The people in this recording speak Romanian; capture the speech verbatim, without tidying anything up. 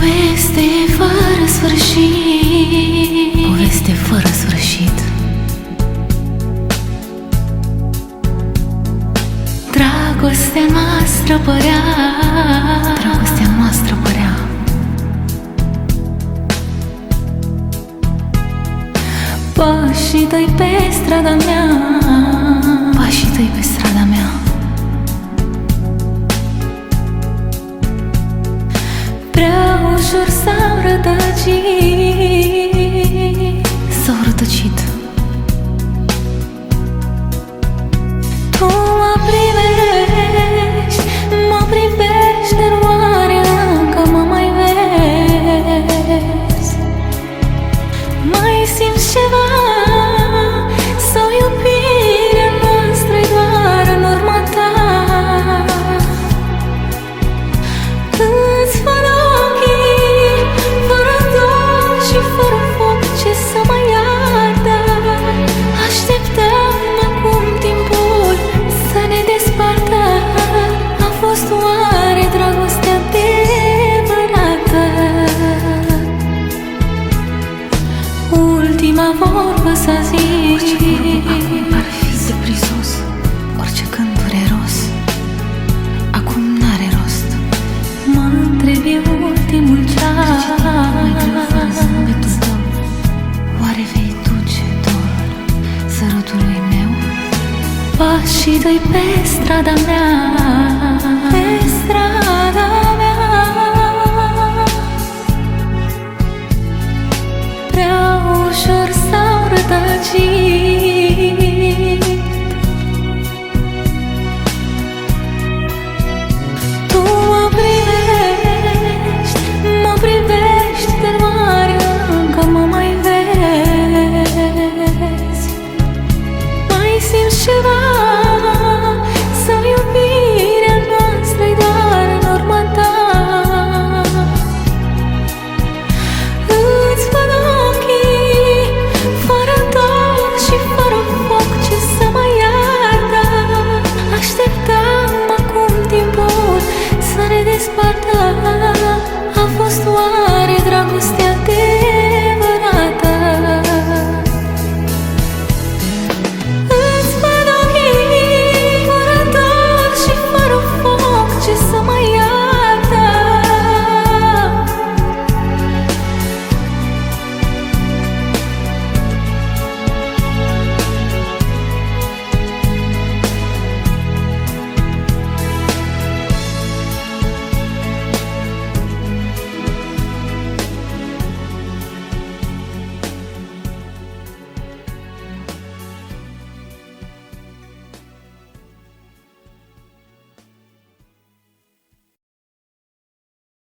Poveste fără sfârșit, poveste fără sfârșit. Dragostea noastră părea, dragostea noastră părea pașii tăi pe strada mea, pașii tăi pe strada mea. Prea ușor s-au rătăcit, s-au rătăcit. Tu mă privești, mă privești, dar oare încă mă mai vezi? Mai simți ceva? Sau iubirea noastră-i doar în urma ta? Îți fără ochii, fără dor și fără foc ce să mai ardă, așteptăm acum timpul să ne despartă. A fost oare dragoste adevărată? Ultima vorbă s-a zis, ar fi de prisos, orice cânturi e rost, acum n-are rost. Mă întreb eu ultimul ceas, zâmbetul tău, oare vei duce dorul sărutului meu? Pașii tăi pe strada mea, pe